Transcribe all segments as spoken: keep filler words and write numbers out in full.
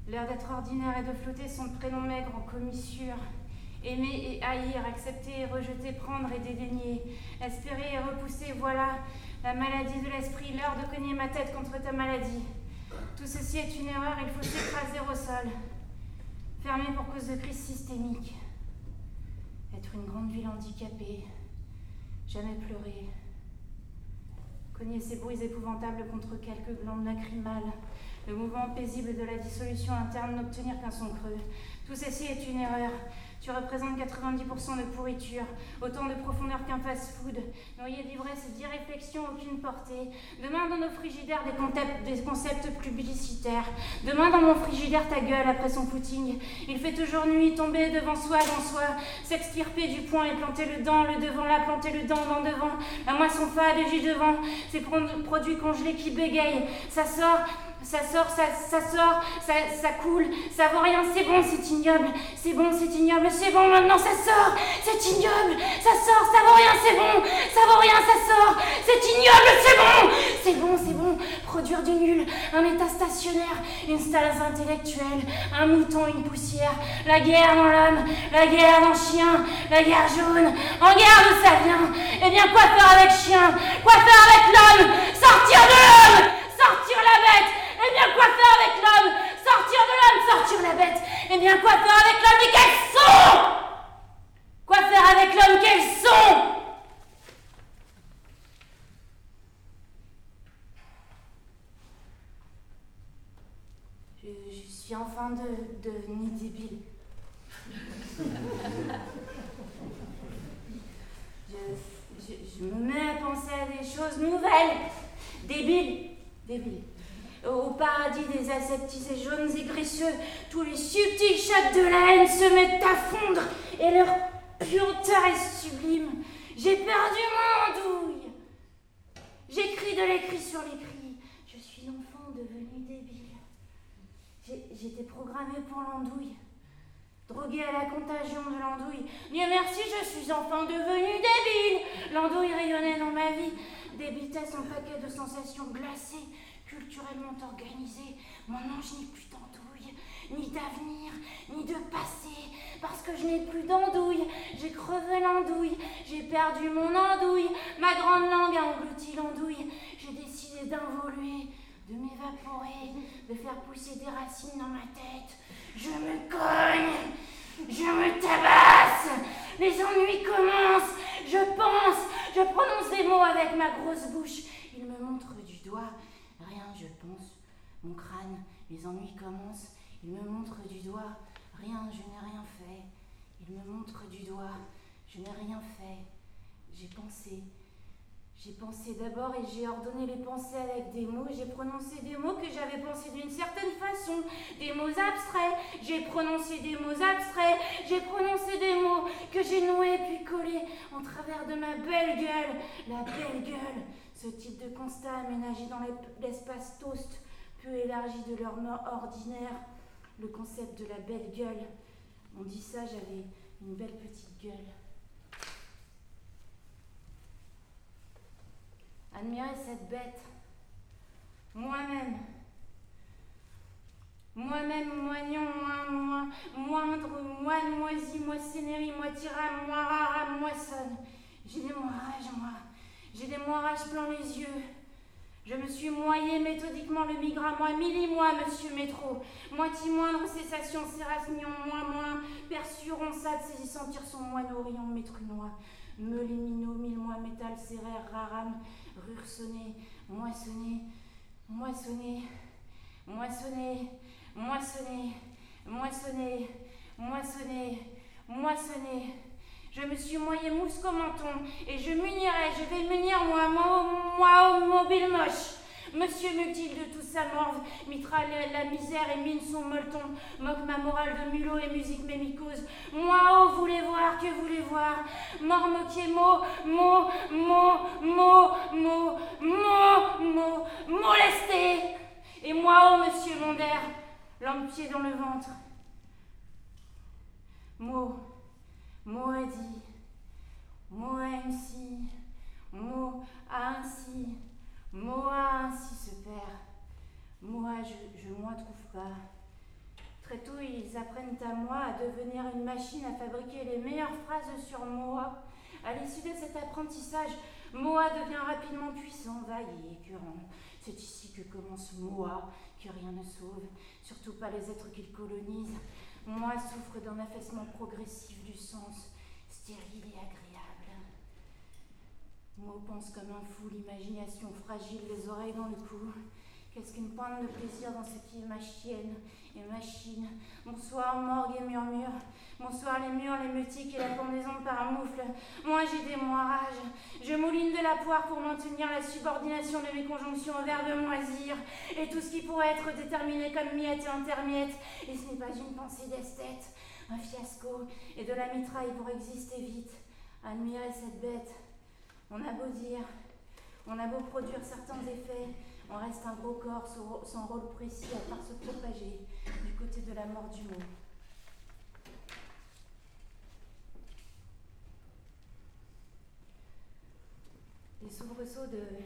L'air d'être ordinaire et de flotter son prénom maigre en commissure. Aimer et haïr, accepter et rejeter, prendre et dédaigner, espérer et repousser, voilà la maladie de l'esprit, l'heure de cogner ma tête contre ta maladie. Tout ceci est une erreur, il faut s'écraser au sol. Fermé pour cause de crise systémique. Être une grande ville handicapée. Jamais pleurer. Cogner ces bruits épouvantables contre quelques glandes lacrymales. Le mouvement paisible de la dissolution interne n'obtenir qu'un son creux. Tout ceci est une erreur. Tu représentes quatre-vingt-dix pour cent de pourriture, autant de profondeur qu'un fast-food. Noyé d'ivresse et d'irréflexion, aucune portée. Demain dans nos frigidaires, des concepts, des concepts publicitaires. Demain dans mon frigidaire, ta gueule après son footing. Il fait toujours nuit, tomber devant soi, dans soi, s'extirper du poing et planter le dent, le devant là, planter le dent, dans devant. La moisson fade, le jus devant, ces produits congelés qui bégayent. Ça sort... Ça sort, ça, ça sort, ça, ça coule, ça vaut rien, c'est bon, c'est ignoble, c'est bon, c'est ignoble, c'est bon, maintenant ça sort, c'est ignoble, ça sort, ça vaut rien, c'est bon, ça vaut rien, ça sort, c'est ignoble, c'est bon, c'est bon, c'est bon, produire du nul, un état stationnaire, une stase intellectuelle, un mouton, une poussière, la guerre dans l'homme, la guerre dans le chien, la guerre jaune, en guerre d'où ça vient, eh bien quoi faire avec chien, quoi faire avec l'homme, sortir de l'homme, sortir la bête. Eh bien, quoi faire avec l'homme? Sortir de l'homme, sortir la bête. Eh bien, quoi faire avec l'homme? Et quels sont? Quoi faire avec l'homme? Quels sont? Je, je suis enfin de, devenue débile. je, je, je me mets à penser à des choses nouvelles. Débile. Débile. Au paradis des aseptisés jaunes et graisseux, tous les subtils chats de la haine se mettent à fondre et leur puanteur est sublime. J'ai perdu mon andouille. J'écris de l'écrit sur l'écrit. Je suis l'enfant devenu débile. J'ai, j'étais programmée pour l'andouille. Droguée à la contagion de l'andouille. Dieu merci, je suis enfin devenue débile. L'andouille rayonnait dans ma vie, débitait son paquet de sensations glacées. Culturellement organisé, mon ange n'est plus d'andouille, ni d'avenir, ni de passé, parce que je n'ai plus d'andouille, j'ai crevé l'andouille, j'ai perdu mon andouille, ma grande langue a englouti l'andouille, j'ai décidé d'involuer, de m'évaporer, de faire pousser des racines dans ma tête, je me cogne, je me tabasse, les ennuis commencent, je pense, je prononce des mots avec ma grosse bouche, il me montre du doigt. Rien, je pense. Mon crâne, les ennuis commencent. Il me montre du doigt. Rien, je n'ai rien fait. Il me montre du doigt. Je n'ai rien fait. J'ai pensé. J'ai pensé d'abord et j'ai ordonné les pensées avec des mots. J'ai prononcé des mots que j'avais pensés d'une certaine façon. Des mots abstraits. J'ai prononcé des mots abstraits. J'ai prononcé des mots que j'ai noués puis collés en travers de ma belle gueule. La belle gueule. Ce type de constat aménagé dans l'espace toast, peu élargi de leur mort ordinaire, le concept de la belle gueule. On dit ça, j'avais une belle petite gueule. Admirez cette bête. Moi-même. Moi-même, moignon, moi, moi, moindre, moine, moisi, moissonnerie, moitira, moirara, moissonne. J'ai des moirages, moi. J'ai des moirages plein les yeux. Je me suis moyé méthodiquement le migra, moi, milli-moi, monsieur métro. Moitié moindre cessation, sérasmion, moins, moins, perçu, ronçade, saisissant, tire son moineau, rayon, métrunois. Meulémino, mille-mois, métal, serrère, raram, rursonné, moissonné, moissonné, moissonné, moissonné, moissonné, moissonné, moissonné. Je me suis moyé mousse au menton, et je munirai, je vais munir moi, moi, moi, au mobile moche. Monsieur mutile de toute sa morve, mitra la misère et mine son molleton, moque ma morale de mulot et musique mes mycoses. Moi, oh, voulez voir, que voulez voir, mort moquier, mot, mot, mot, mot, mot, mot, mot, molesté. Et moi, oh, monsieur Mondaire, l'homme-pied dans le ventre. Mot. Mot a dit, mot a ainsi, mot a ainsi, mot a ainsi se perd. Moi, je, je moi trouve pas. Très tôt, ils apprennent à moi à devenir une machine à fabriquer les meilleures phrases sur Moa. À l'issue de cet apprentissage, Moa devient rapidement puissant, vague et écœurant. C'est ici que commence Moa, que rien ne sauve, surtout pas les êtres qu'il colonise. Moa souffre d'un affaissement progressif du sens, stérile et agréable. Mo pense comme un fou, l'imagination fragile, les oreilles dans le cou. Qu'est-ce qu'une pointe de plaisir dans ce qui est ma chienne et machine. Bonsoir, morgue et murmure. Bonsoir, les murs, les meutiques et la pendaison de paramoufle. Moi, j'ai des moirages. Je mouline de la poire pour maintenir la subordination de mes conjonctions au verbe moisir et tout ce qui pourrait être déterminé comme miette et intermiette. Et ce n'est pas une pensée d'esthète, un fiasco et de la mitraille pour exister vite. Admirer cette bête. On a beau dire, on a beau produire certains effets, on reste un gros corps sans rôle précis à part se propager du côté de la mort du mot. Les soubresauts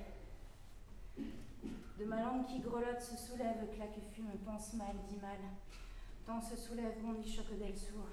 de, de ma langue qui grelotte se soulèvent, claque fume, pense mal, dit mal. Tant se soulève, bondit, choque d'elle sourd.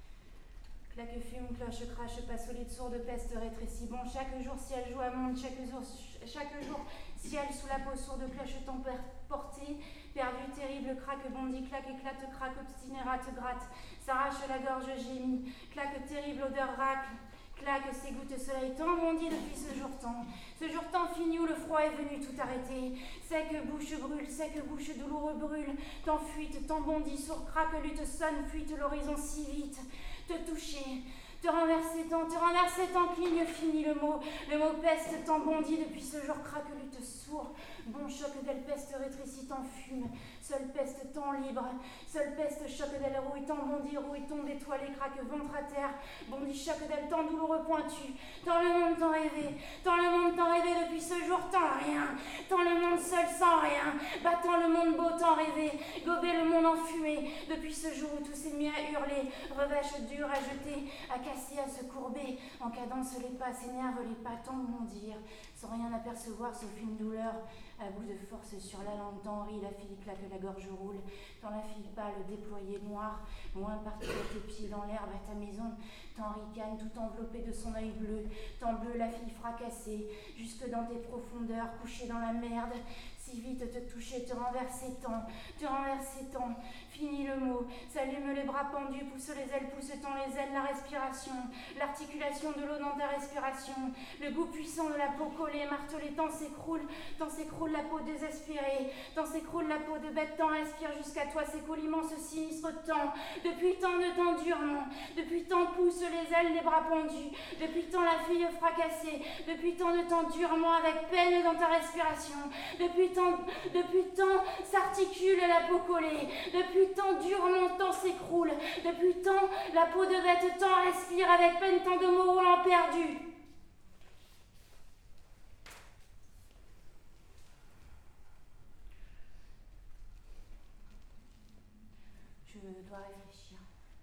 Claque fume, cloche, crache, pas solide, sourde, peste, rétrécie. Bon, chaque jour, ciel joue à monde, chaque jour, chaque jour, ciel sous la peau sourde, cloche, tempère, portée, perdu, terrible, craque, bondit, claque, éclate, craque, obstiné, rate, gratte, s'arrache la gorge, gémit, claque, terrible, odeur, racle, claque, ses gouttes, soleil, tant bondit depuis ce jour-temps. Ce jour-temps fini où le froid est venu tout arrêter. Sec, bouche brûle, sec, bouche douloureux brûle, tant fuite, tant bondit, sourd, craque, lutte, sonne, fuite, l'horizon si vite. Te toucher, te renverser tant, te renverser tant, cligne, fini le mot. Le mot peste, tant bondi depuis ce jour, craque, lutte, sourd. Bon choc d'elle peste, rétrécit, tant fume. Seule peste, tant libre. Seule peste, choc d'elle rouille, tant bondi, rouille, tombe, étoilé, craque, ventre à terre. Bondi, choc d'elle, tant douloureux, pointu. Tant le monde, tant rêvé. Tant le monde, tant rêvé depuis ce jour, tant rien. Tant le monde seul, sans rien. Battant le monde beau, tant rêvé. Gober le monde enfumé. Depuis ce jour où tout s'est mis à hurler. Revêche dure à jeter, à casser, à se courber. En cadence, les pas s'énervent, les pas tant bondir. Sans rien apercevoir sauf une douleur. À bout de force sur la langue, tant rit, la fille claque, la gorge roule. Tant la fille pâle, déployée, noire, loin partout à tes pieds dans l'herbe, à ta maison. Tant ricane, tout enveloppé de son œil bleu. Tant bleu, la fille fracassée, jusque dans tes profondeurs, couchée dans la merde. Si vite te toucher, te renverser tant, te renverser tant. Fini le mot, s'allume les bras pendus, pousse les ailes, pousse tant les ailes, la respiration, l'articulation de l'eau dans ta respiration, le goût puissant de la peau collée, martelée, tant s'écroule, tant s'écroule la peau désespérée, tant s'écroule la peau de bête, tant respire jusqu'à toi, s'écoule immense sinistre temps, depuis tant de temps durement, depuis tant pousse les ailes, les bras pendus, depuis tant la fille fracassée, depuis tant de temps durement avec peine dans ta respiration, depuis tant, depuis tant s'articule la peau collée, depuis tant durement tant s'écroule, depuis tant la peau de bête tant respire avec peine tant de mots roulants perdus. Je dois réfléchir.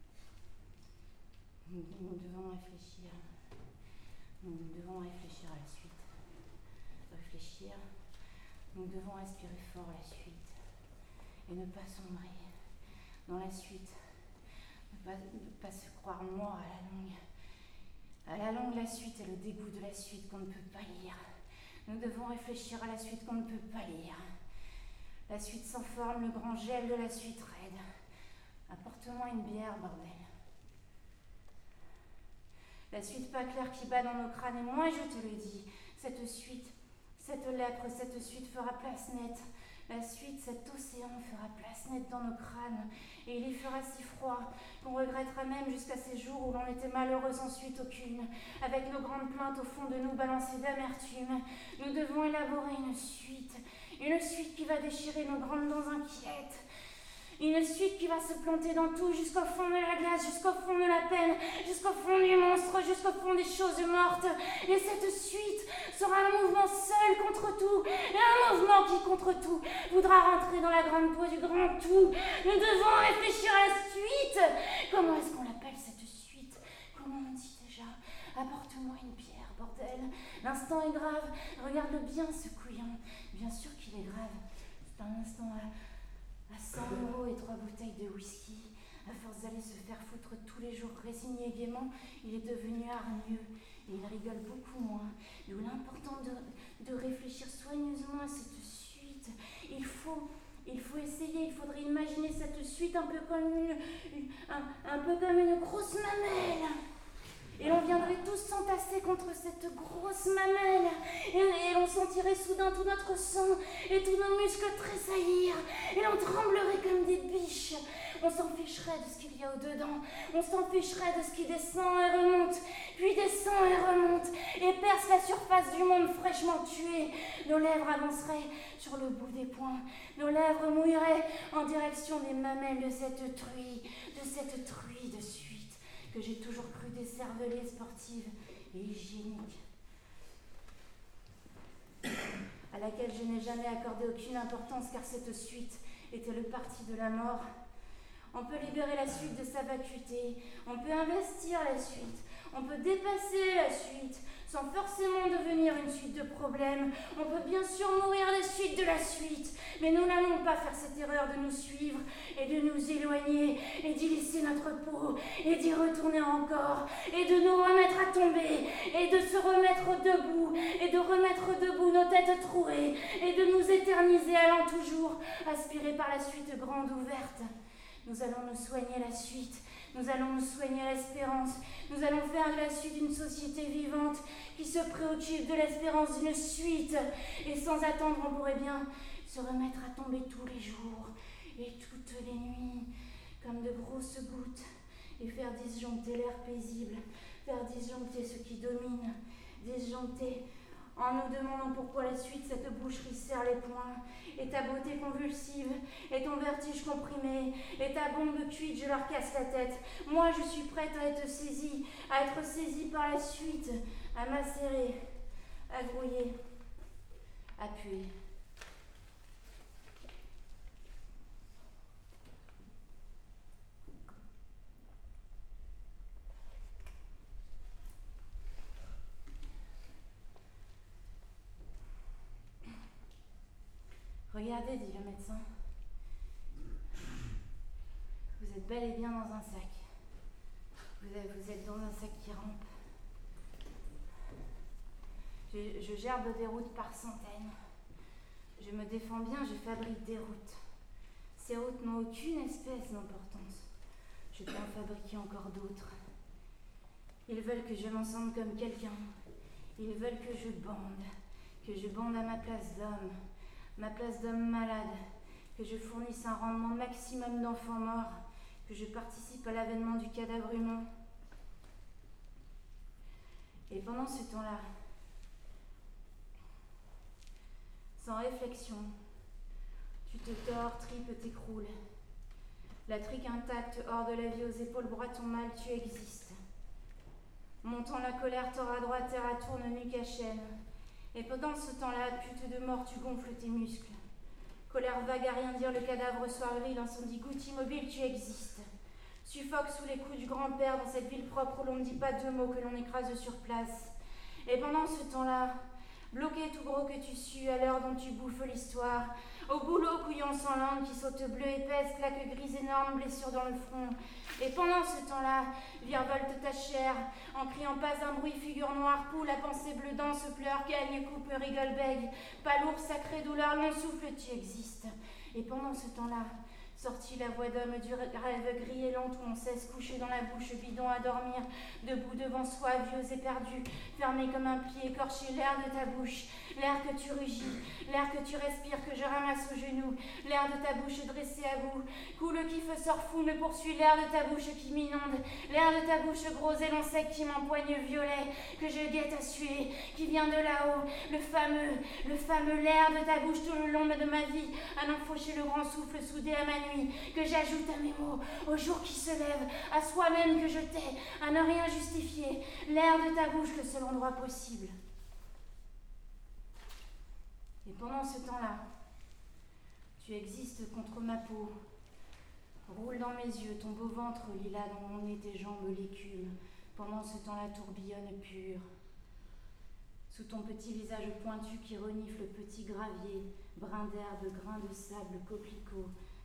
Nous, nous devons réfléchir. Nous devons réfléchir à la suite. Réfléchir. Nous devons respirer fort la suite. Et ne pas sombrer dans la suite. Ne pas, ne pas se croire mort à la longue. À la longue, la suite est le dégoût de la suite qu'on ne peut pas lire. Nous devons réfléchir à la suite qu'on ne peut pas lire. La suite sans forme, le grand gel de la suite raide. Apporte-moi une bière, bordel. La suite pas claire qui bat dans nos crânes, et moi je te le dis, cette suite, cette lèpre, cette suite fera place nette. La suite, cet océan fera place nette dans nos crânes, et il y fera si froid qu'on regrettera même jusqu'à ces jours où l'on était malheureux sans suite aucune, avec nos grandes plaintes au fond de nous balancées d'amertume. Nous devons élaborer une suite, une suite qui va déchirer nos grandes dents inquiètes. Une suite qui va se planter dans tout, jusqu'au fond de la glace, jusqu'au fond de la peine, jusqu'au fond du monstre, jusqu'au fond des choses mortes. Et cette suite sera un mouvement seul contre tout, et un mouvement qui, contre tout, voudra rentrer dans la grande peau du grand tout. Nous devons réfléchir à la suite. Comment est-ce qu'on l'appelle cette suite? Comment on dit déjà? Apporte-moi une bière, bordel. L'instant est grave. Regarde-le bien, ce couillon. Bien sûr qu'il est grave. C'est un instant à... à cent euros et trois bouteilles de whisky. À force d'aller se faire foutre tous les jours résigné et gaiement, il est devenu hargneux et il rigole beaucoup moins. D'où l'important de, de réfléchir soigneusement à cette suite. Il faut, il faut essayer, il faudrait imaginer cette suite un peu comme une, une un, un peu comme une grosse mamelle. Et l'on viendrait tous s'entasser contre cette grosse mamelle. Et, et l'on sentirait soudain tout notre sang et tous nos muscles tressaillir. Et l'on tremblerait comme des biches. On s'en ficherait de ce qu'il y a au-dedans. On s'en ficherait de ce qui descend et remonte, puis descend et remonte, et perce la surface du monde fraîchement tué. Nos lèvres avanceraient sur le bout des poings. Nos lèvres mouilleraient en direction des mamelles de cette truie, de cette truie de suite que j'ai toujours cru décervelée, sportive et hygiénique, à laquelle je n'ai jamais accordé aucune importance car cette suite était le parti de la mort. On peut libérer la suite de sa vacuité, on peut investir la suite, on peut dépasser la suite, sans forcément devenir une suite de problèmes. On peut bien sûr mourir des suites de la suite, mais nous n'allons pas faire cette erreur de nous suivre et de nous éloigner et d'y laisser notre peau et d'y retourner encore et de nous remettre à tomber et de se remettre debout et de remettre debout nos têtes trouées et de nous éterniser allant toujours aspirer par la suite grande ouverte. Nous allons nous soigner la suite, nous allons nous soigner l'espérance, nous allons faire de la suite une société vivante qui se préoccupe de l'espérance d'une suite. Et sans attendre, on pourrait bien se remettre à tomber tous les jours et toutes les nuits, comme de grosses gouttes, et faire disjoncter l'air paisible, faire disjoncter ce qui domine, disjoncter en nous demandant pourquoi la suite cette boucherie serre les poings, et ta beauté convulsive, et ton vertige comprimé, et ta bombe cuite, je leur casse la tête. Moi, je suis prête à être saisie, à être saisie par la suite, à macérer, à grouiller, à puer. Regardez, dit le médecin. Vous êtes bel et bien dans un sac. Vous êtes, vous êtes dans un sac qui rampe. Je, je gerbe des routes par centaines. Je me défends bien, je fabrique des routes. Ces routes n'ont aucune espèce d'importance. Je peux en fabriquer encore d'autres. Ils veulent que je m'en sente comme quelqu'un. Ils veulent que je bande, que je bande à ma place d'homme. Ma place d'homme malade, que je fournisse un rendement maximum d'enfants morts, que je participe à l'avènement du cadavre humain. Et pendant ce temps-là, sans réflexion, tu te tords, tripes, t'écroules. La trique intacte, hors de la vie, aux épaules, broie ton mal, tu existes. Montant la colère, tord à droite, terre à tourne, nuque à chaîne. Et pendant ce temps-là, pute de mort, tu gonfles tes muscles. Colère vague à rien dire, le cadavre soirée dans son dit goutte immobile, tu existes. Suffoque sous les coups du grand-père dans cette ville propre où l'on ne dit pas deux mots, que l'on écrase sur place. Et pendant ce temps-là, bloqué tout gros que tu sues à l'heure dont tu bouffes l'histoire, au boulot couillon sans langue qui saute bleu épaisse, claque grise énorme, blessure dans le front. Et pendant ce temps-là, virevolte ta chair, en criant pas un bruit, figure noire, poule à pensée bleue, danse, pleure, gagne, coupe, rigole, bègue, palourde, sacrée douleur, long souffle, tu existes. Et pendant ce temps-là, sortit la voix d'homme du rêve gris et lent où on cesse couché dans la bouche bidon à dormir, debout devant soi, vieux et perdu, fermé comme un pied écorché, l'air de ta bouche, l'air que tu rugis, l'air que tu respires, que je ramasse au genou, l'air de ta bouche dressée à bout, coule qui feu sort fou me poursuit, l'air de ta bouche qui m'inonde, l'air de ta bouche gros et long sec qui m'empoigne violet, que je guette à suer, qui vient de là-haut, le fameux, le fameux l'air de ta bouche tout le long de ma vie, à n'enfaucher le grand souffle soudé à ma nuit, que j'ajoute à mes mots, au jour qui se lève, à soi-même que je tais, à ne rien justifier, l'air de ta bouche le seul endroit possible. Et pendant ce temps-là, tu existes contre ma peau, roule dans mes yeux ton beau ventre lilas dans mon nez, tes jambes l'écume, pendant ce temps-là tourbillonne pur. Sous ton petit visage pointu qui renifle petit gravier, brin d'herbe, grain de sable, coquelicot,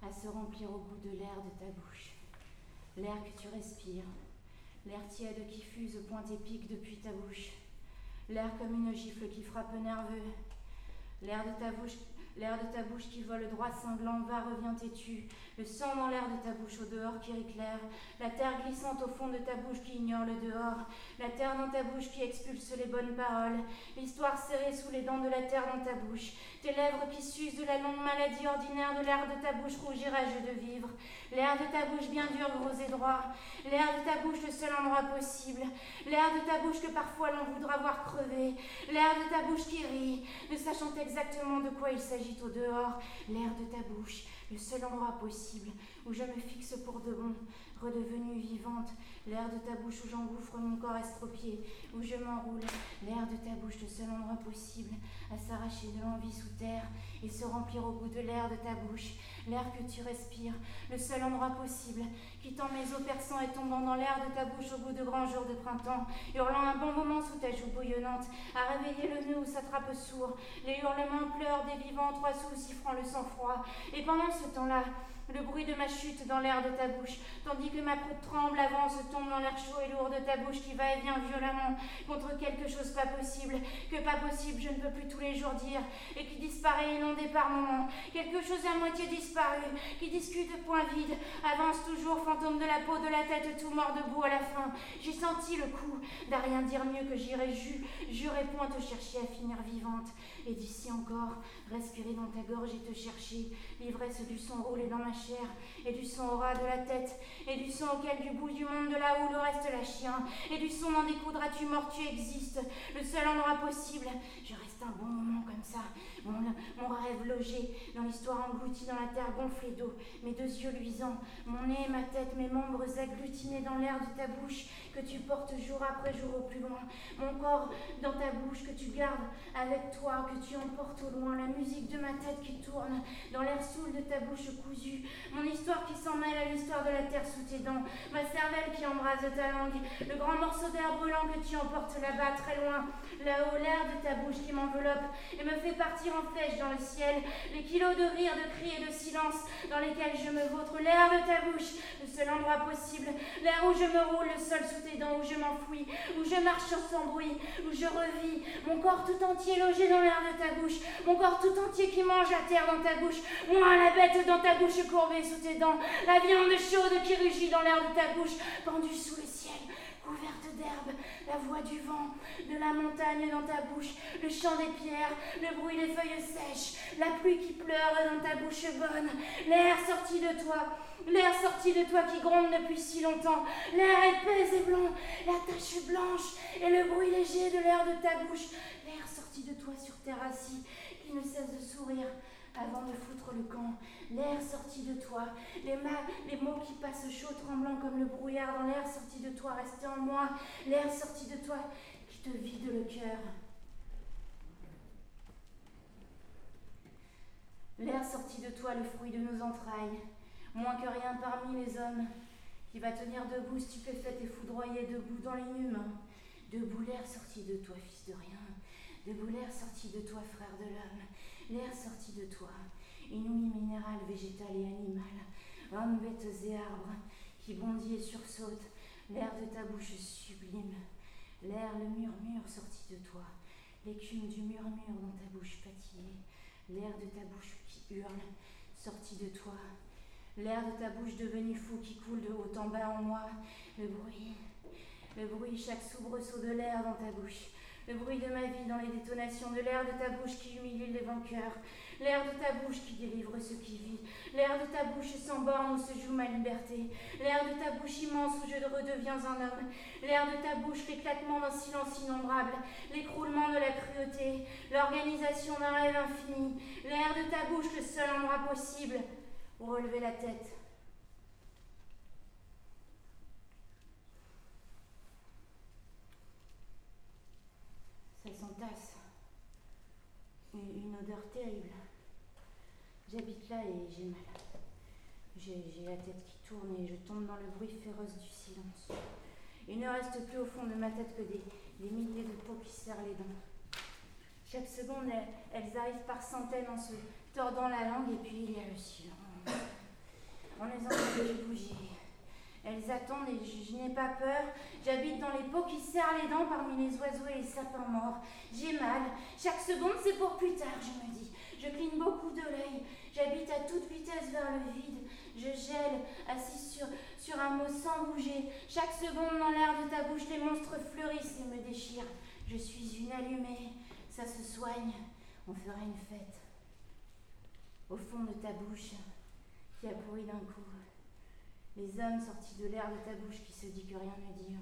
à se remplir au goût de l'air de ta bouche. L'air que tu respires, l'air tiède qui fuse au point épique depuis ta bouche. L'air comme une gifle qui frappe nerveux. L'air de ta bouche, l'air de ta bouche qui vole droit cinglant, va, revient têtu. Le sang dans l'air de ta bouche au dehors qui éclaire. La terre glissante au fond de ta bouche qui ignore le dehors. La terre dans ta bouche qui expulse les bonnes paroles. L'histoire serrée sous les dents de la terre dans ta bouche. Tes lèvres qui s'usent de la longue maladie ordinaire de l'air de ta bouche rouge et rageux de vivre. L'air de ta bouche bien dur, gros et droit. L'air de ta bouche le seul endroit possible. L'air de ta bouche que parfois l'on voudra voir crever. L'air de ta bouche qui rit, ne sachant exactement de quoi il s'agit au dehors. L'air de ta bouche, le seul endroit possible où je me fixe pour de bon, redevenue vivante. L'air de ta bouche où j'engouffre mon corps estropié, où je m'enroule. L'air de ta bouche, le seul endroit possible à s'arracher de l'envie sous terre et se remplir au goût de l'air de ta bouche. L'air que tu respires, le seul endroit possible, quittant mes os perçants et tombant dans l'air de ta bouche au goût de grands jours de printemps, hurlant un bon moment sous ta joue bouillonnante, à réveiller le nœud où s'attrape sourd, les hurlements pleurent des vivants, trois sous siffrant le sang-froid. Et pendant ce temps-là, le bruit de ma chute dans l'air de ta bouche, tandis que ma peau tremble, avance, tombe dans l'air chaud et lourd de ta bouche qui va et vient violemment contre quelque chose pas possible, que pas possible je ne peux plus tous les jours dire, et qui disparaît inondé par moments, quelque chose à moitié disparu, qui discute point vide, avance toujours, fantôme de la peau, de la tête, tout mort debout à la fin. J'ai senti le coup d'à rien dire mieux que j'irai ju, jurer point te chercher à finir vivante, et d'ici encore, respirer dans ta gorge et te chercher, l'ivresse du sang roulé dans ma chair, et du son au ras de la tête, et du son auquel du bout du monde de là où le reste la chien, et du son dans des coudras-tu mort, tu existes, le seul endroit possible. Je reste un bon moment comme ça, mon, mon rêve logé dans l'histoire engloutie dans la terre gonflée d'eau, mes deux yeux luisants, mon nez, ma tête, mes membres agglutinés dans l'air de ta bouche que tu portes jour après jour au plus loin, mon corps dans ta bouche que tu gardes avec toi, que tu emportes au loin, la musique de ma tête qui tourne dans l'air saoul de ta bouche cousue, mon histoire qui s'en mêle à l'histoire de la terre sous tes dents, ma cervelle qui embrase ta langue, le grand morceau d'air brûlant que tu emportes là-bas, très loin, là-haut, l'air de ta bouche qui m'enveloppe et me fait partir en flèche dans le ciel, les kilos de rire, de cris et de silence dans lesquels je me vautre, l'air de ta bouche, le seul endroit possible, l'air où je me roule, le sol sous tes dents, où je m'enfouis, où je marche sans bruit, où je revis, mon corps tout entier logé dans l'air de ta bouche, mon corps tout entier qui mange la terre dans ta bouche, moi la bête dans ta bouche courbée sous tes dents, la viande chaude qui rugit dans l'air de ta bouche, pendue sous le ciel, couverte d'herbe, la voix du vent, de la montagne dans ta bouche, le chant des pierres, le bruit des feuilles sèches, la pluie qui pleure dans ta bouche bonne, l'air sorti de toi, l'air sorti de toi qui gronde depuis si longtemps, l'air épais et blanc, la tache blanche et le bruit léger de l'air de ta bouche, l'air sorti de toi sur terre assis, qui ne cesse de sourire avant de foutre le camp, l'air sorti de toi, les, ma- les mots qui passent chauds, tremblants comme le brouillard dans l'air sorti de toi, resté en moi, l'air sorti de toi qui te vide le cœur. L'air sorti de toi, le fruit de nos entrailles, moins que rien parmi les hommes, qui va tenir debout, stupéfaite et foudroyée, debout dans l'inhumain. Debout l'air sorti de toi, fils de rien, debout l'air sorti de toi, frère de l'homme, l'air sorti de toi, inouï minéral, végétal et animal, hommes, bêtes et arbres, qui bondit et sursaute, l'air de ta bouche sublime, l'air, le murmure sorti de toi, l'écume du murmure dans ta bouche fatiguée, l'air de ta bouche qui hurle, sorti de toi, l'air de ta bouche devenu fou qui coule de haut en bas en moi, le bruit, le bruit, chaque soubresaut de l'air dans ta bouche, le bruit de ma vie dans les détonations de l'air de ta bouche qui humilie les vainqueurs, l'air de ta bouche qui délivre ce qui vit, l'air de ta bouche sans borne où se joue ma liberté, l'air de ta bouche immense où je redeviens un homme, l'air de ta bouche, l'éclatement d'un silence innombrable, l'écroulement de la cruauté, l'organisation d'un rêve infini, l'air de ta bouche, le seul endroit possible où relever la tête. Ça s'entasse. Une odeur terrible. J'habite là et j'ai mal. J'ai, j'ai la tête qui tourne et je tombe dans le bruit féroce du silence. Il ne reste plus au fond de ma tête que des, des milliers de peaux qui serrent les dents. Chaque seconde, elles, elles arrivent par centaines en se tordant la langue et puis il y a le silence. On les entend bouger. Elles attendent et je, je n'ai pas peur. J'habite dans les pots qui serrent les dents parmi les oiseaux et les sapins morts. J'ai mal. Chaque seconde, c'est pour plus tard, je me dis. Je cligne beaucoup de l'œil. J'habite à toute vitesse vers le vide. Je gèle, assis sur, sur un mot sans bouger. Chaque seconde, dans l'air de ta bouche, les monstres fleurissent et me déchirent. Je suis une allumée. Ça se soigne. On fera une fête. Au fond de ta bouche, qui a pourri d'un coup. Les hommes sortis de l'air de ta bouche qui se dit que rien ne dire.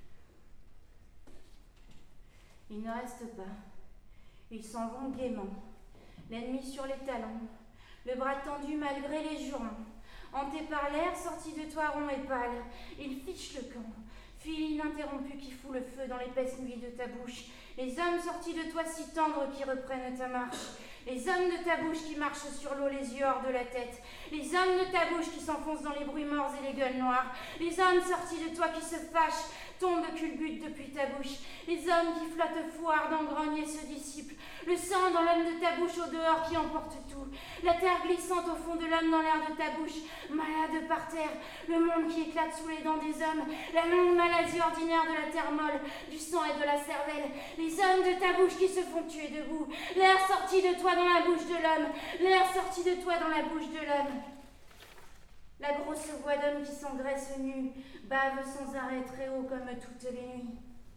Ils ne restent pas. Ils s'en vont gaiement. L'ennemi sur les talons, le bras tendu malgré les jurons. Hanté par l'air, sorti de toi rond et pâle, il fiche le camp. Fil ininterrompu qui fout le feu dans l'épaisse nuit de ta bouche. Les hommes sortis de toi si tendres qui reprennent ta marche. Les hommes de ta bouche qui marchent sur l'eau, les yeux hors de la tête. Les hommes de ta bouche qui s'enfoncent dans les bruits morts et les gueules noires. Les hommes sortis de toi qui se fâchent, tombent, culbutent depuis ta bouche. Les hommes qui flottent foire dans grogne et se dissipent. Le sang dans l'homme de ta bouche au dehors qui emporte tout. La terre glissante au fond de l'homme dans l'air de ta bouche. Malade par terre, le monde qui éclate sous les dents des hommes. La longue maladie ordinaire de la terre molle, du sang et de la cervelle. Les hommes de ta bouche qui se font tuer debout. L'air sorti de toi dans la bouche de l'homme. L'air sorti de toi dans la bouche de l'homme. La grosse voix d'homme qui s'engraisse nu, bave sans arrêt très haut comme toutes les nuits.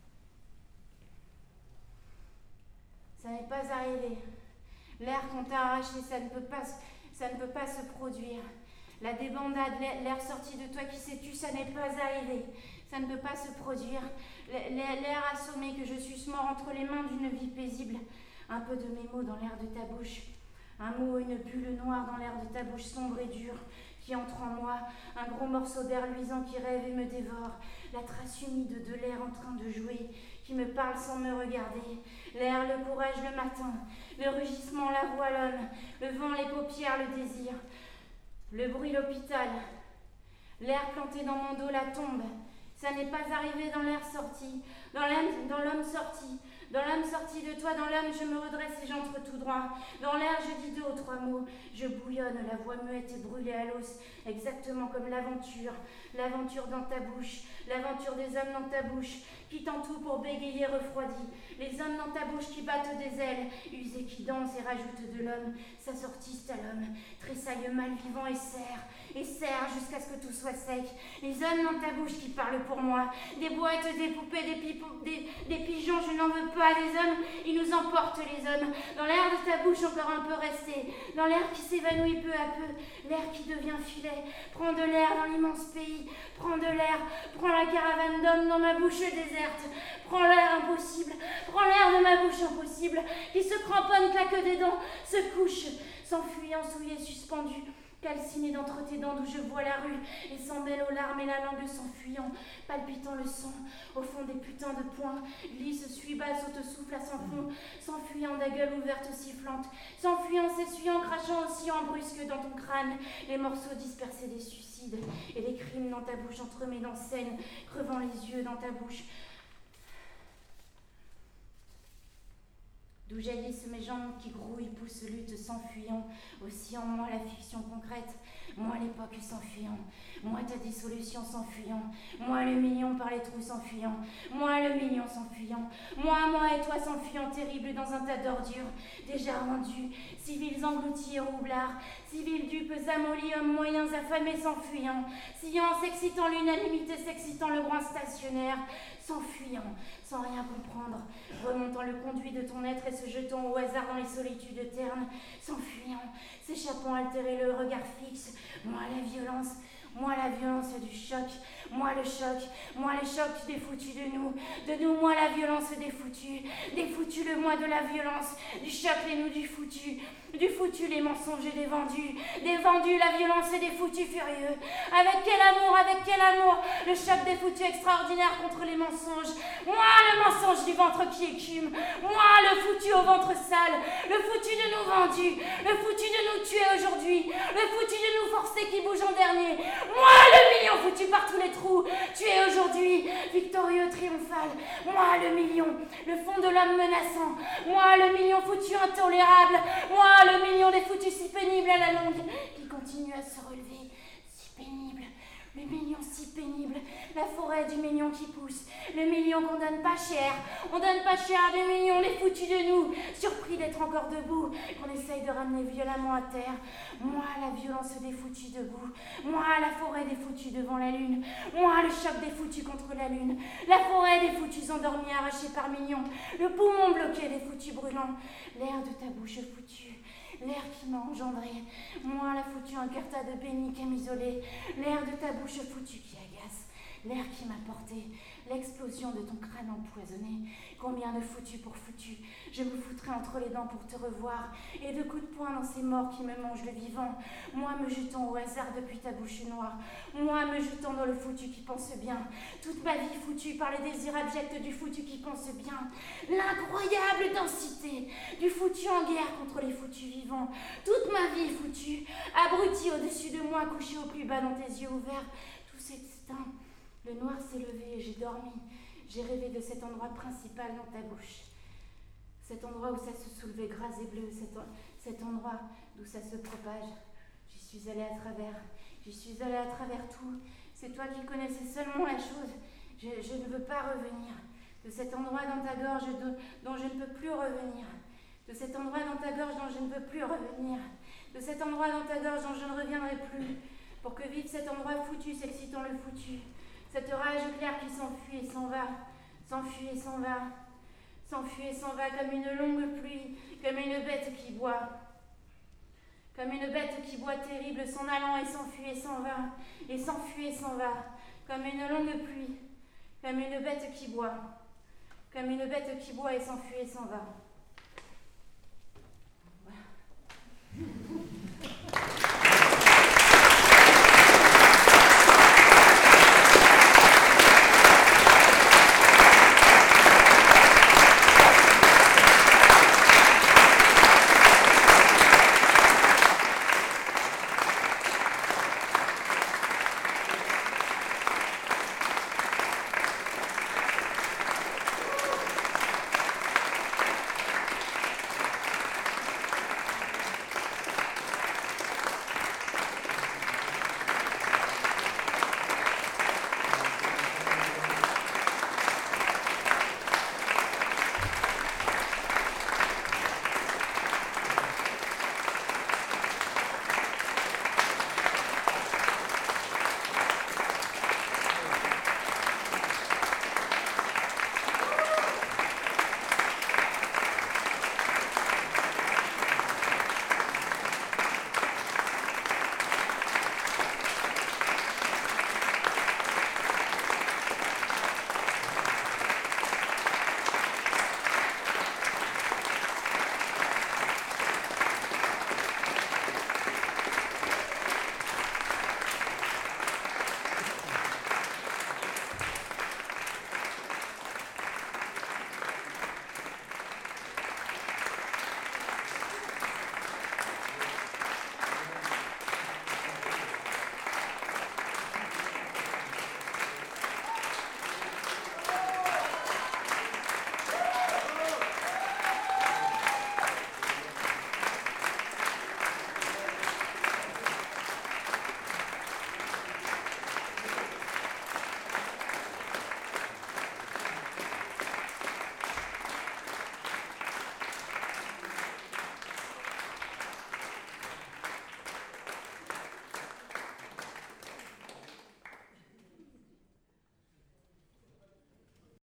Ça n'est pas arrivé. L'air qu'on t'a arraché, ça ne peut pas, ça ne peut pas se produire. La débandade, l'air sorti de toi qui s'est tu, ça n'est pas arrivé. Ça ne peut pas se produire. L'air assommé que je suce mort entre les mains d'une vie paisible. Un peu de mes mots dans l'air de ta bouche. Un mot, une bulle noire dans l'air de ta bouche sombre et dure qui entre en moi. Un gros morceau d'air luisant qui rêve et me dévore. La trace humide de l'air en train de jouer qui me parle sans me regarder. L'air, le courage, le matin. Le rugissement, la voix, l'homme. Le vent, les paupières, le désir. Le bruit, l'hôpital. L'air planté dans mon dos, la tombe. Ça n'est pas arrivé dans l'air sorti, dans l'homme, dans l'homme sorti. Dans l'homme sorti de toi, dans l'homme, je me redresse et j'entre tout droit. Dans l'air, je dis deux ou trois mots. Je bouillonne, la voix muette et brûlée à l'os, exactement comme l'aventure. L'aventure dans ta bouche, l'aventure des hommes dans ta bouche, quittant tout pour bégayer refroidi. Les hommes dans ta bouche qui battent des ailes, usés qui dansent et rajoutent de l'homme. Sa sortiste à l'homme, tressaille mal vivant et serre, et serre jusqu'à ce que tout soit sec. Les hommes dans ta bouche qui parlent pour moi, des boîtes, des poupées, des, pipo, des, des pigeons, je n'en veux pas. Des hommes, ils nous emportent les hommes. Dans l'air de ta bouche encore un peu resté, dans l'air qui s'évanouit peu à peu, l'air qui devient filet. Prends de l'air dans l'immense pays, prends de l'air, prends la caravane d'hommes dans ma bouche déserte. Prends l'air impossible, prends l'air de ma bouche impossible, qui se cramponne, claque des dents, se couche, s'enfuyant, souillé, suspendu. Calciné d'entre tes dents d'où je vois la rue et s'en mêle aux larmes et la langue s'enfuyant, palpitant le sang au fond des putains de poings, glisse, suit, bas, saute, souffle à son fond, s'enfuyant da gueule ouverte sifflante, s'enfuyant, s'essuyant, crachant aussi en brusque dans ton crâne, les morceaux dispersés des suicides et les crimes dans ta bouche entremêlés en scène, crevant les yeux dans ta bouche. D'où jaillissent mes jambes qui grouillent, poussent, luttent, s'enfuyant, aussi en moi la fiction concrète, moi l'époque s'enfuyant, moi ta dissolution s'enfuyant, moi le million par les trous s'enfuyant, moi le million s'enfuyant, moi, moi et toi s'enfuyant terrible dans un tas d'ordures, déjà rendus, civils engloutis et roublards, civils dupes, amollis, hommes moyens affamés s'enfuyant, science excitant l'unanimité, s'excitant le grand stationnaire, s'enfuyant, sans rien comprendre, remontant le conduit de ton être et se jetant au hasard dans les solitudes ternes, s'enfuyant, s'échappant, altéré le regard fixe, moi la violence, moi la violence du choc, moi le choc, moi le choc des foutus de nous, de nous moi la violence des foutus, des foutus le moi de la violence, du choc les nous du foutu, du foutu les mensonges et des vendus, des vendus la violence et des foutus furieux, avec quel amour, avec quel amour, le choc des foutus extraordinaires contre les mensonges, moi le mensonge du ventre qui écume, moi le foutu au ventre sale, le foutu de nous vendus, le foutu de nous tuer aujourd'hui, le foutu de nous forcer qui bouge en dernier, moi le million foutu par tous les trous, tué aujourd'hui, victorieux, triomphal, moi le million, le fond de l'homme menaçant, moi le million foutu intolérable, moi le million des foutus si pénibles à la longue, qui continue à se relever, si si pénible. La forêt du million qui pousse, le million qu'on donne pas cher. On donne pas cher du million, les foutus de nous, surpris d'être encore debout, qu'on essaye de ramener violemment à terre. Moi, la violence des foutus debout. Moi, la forêt des foutus devant la lune. Moi, le choc des foutus contre la lune. La forêt des foutus endormis, arrachés par millions. Le poumon bloqué des foutus brûlants. L'air de ta bouche foutue. L'air qui m'a engendré. Moi, la foutue incarta de béni camisolée. L'air de ta bouche foutue qui agace. L'air qui m'a porté. L'explosion de ton crâne empoisonné. Combien de foutus pour foutus. Je me foutrais entre les dents pour te revoir. Et de coups de poing dans ces morts qui me mangent le vivant. Moi me jetant au hasard depuis ta bouche noire. Moi me jetant dans le foutu qui pense bien. Toute ma vie foutue par les désirs abjects du foutu qui pense bien. L'incroyable densité du foutu en guerre contre les foutus vivants. Toute ma vie foutue, abrutie au-dessus de moi, couchée au plus bas dans tes yeux ouverts. Tout s'est éteint. Le noir s'est levé et j'ai dormi. J'ai rêvé de cet endroit principal dans ta bouche. Cet endroit où ça se soulevait gras et bleu. Cet, cet endroit d'où ça se propage. J'y suis allée à travers. J'y suis allée à travers tout. C'est toi qui connaissais seulement la chose. Je, je ne veux pas revenir. De cet endroit dans ta gorge de, dont je ne peux plus revenir. De cet endroit dans ta gorge dont je ne peux plus revenir. De cet endroit dans ta gorge dont je ne reviendrai plus. Pour que vive cet endroit foutu, s'excitant le foutu. Cette rage claire qui s'enfuit et s'en va, s'enfuit et s'en va, s'enfuit et s'en va comme une longue pluie, comme une bête qui boit. Comme une bête qui boit terrible, s'en allant et s'enfuit et s'en va, et s'enfuit et s'en va, comme une longue pluie, comme une bête qui boit, comme une bête qui boit et s'enfuit et s'en va.